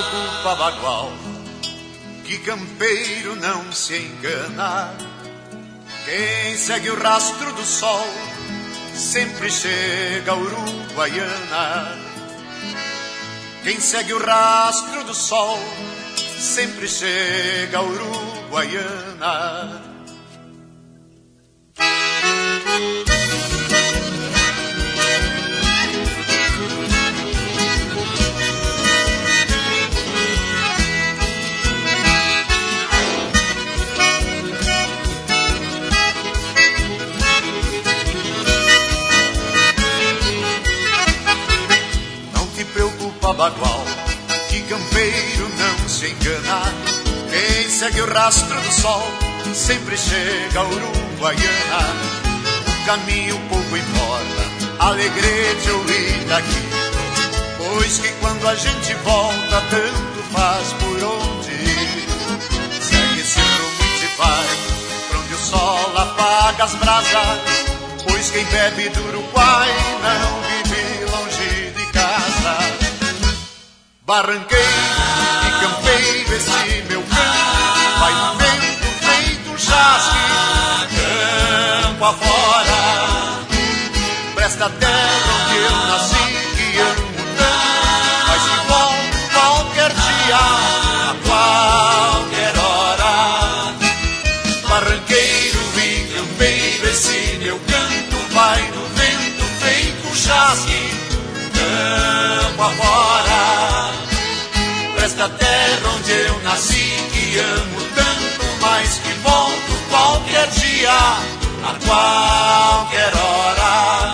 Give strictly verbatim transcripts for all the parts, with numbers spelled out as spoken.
preocupa bagual, que campeiro não se engana. Quem segue o rastro do sol sempre chega a Uruguaiana. Quem segue o rastro do sol sempre chega a Uruguaiana. Bagual, que campeiro não se engana. Quem segue o rastro do sol sempre chega a Uruguaiana. O caminho pouco importa, Alegrete ou Itaqui, pois que quando a gente volta tanto faz por onde ir. Segue esse rumo e se vai pra onde o sol apaga as brasas, pois quem bebe do Uruguai não vive longe de casa. Barranqueiro e campeiro, esse meu canto vai no vento feito um chasque, campo afora. Presta a terra onde eu nasci, que amo tanto, mas que volto qualquer dia, a qualquer hora. Barranqueiro e campeiro, esse meu canto vai no vento feito um chasque, campo afora. Esta terra onde eu nasci, que amo tanto, mas que volto qualquer dia, a qualquer hora.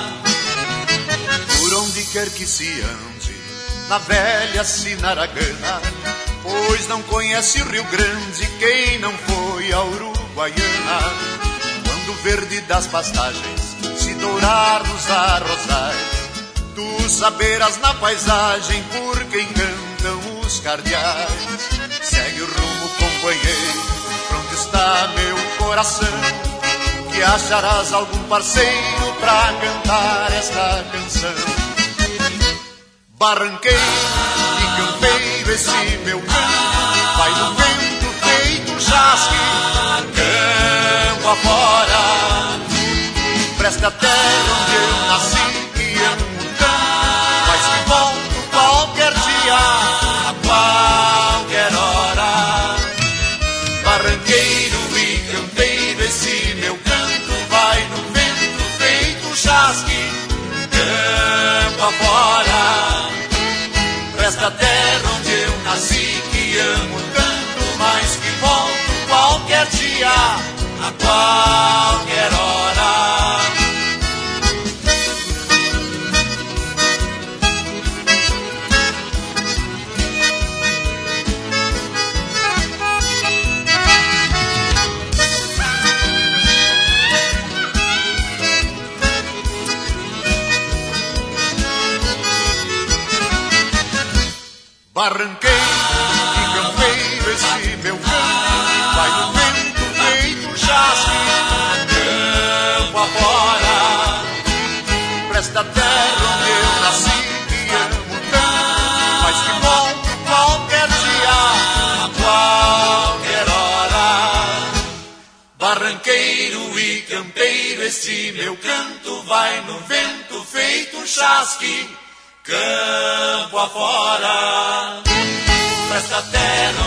Por onde quer que se ande, na velha Sinaragana, pois não conhece o Rio Grande quem não foi a Uruguaiana. Quando o verde das pastagens se dourar nos arrozais, tu saberás na paisagem por quem cantam os cardeais. Segue o rumo, companheiro, pra onde está meu coração, que acharás algum parceiro pra cantar esta canção. Barranqueiro e campeiro, esse meu canto vai no vento feito um chasque, campo afora. Presta a terra onde eu nasci, que amo tanto, mas que volto qualquer dia, a qualquer hora. Barranqueiro e campeiro, esse meu canto vai no vento feito um chasque, campo afora. Presta a terra onde eu nasci, que amo tanto, mas que volto qualquer dia, a qualquer hora. Barranqueiro e campeiro, esse meu canto vai no vento feito um chasque, campo afora. Presta a terra onde eu nasci, que amo tanto, mas que volto qualquer dia, a qualquer hora. Barranqueiro e campeiro, esse meu canto vai no vento feito um chasque, campo afora. Presta a terra